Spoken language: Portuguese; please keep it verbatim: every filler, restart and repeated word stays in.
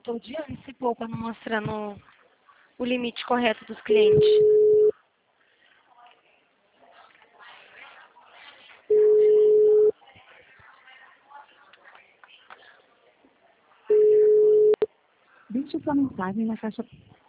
tô odiando esse povo não mostrando o limite correto dos clientes. Deixe sua mensagem na caixa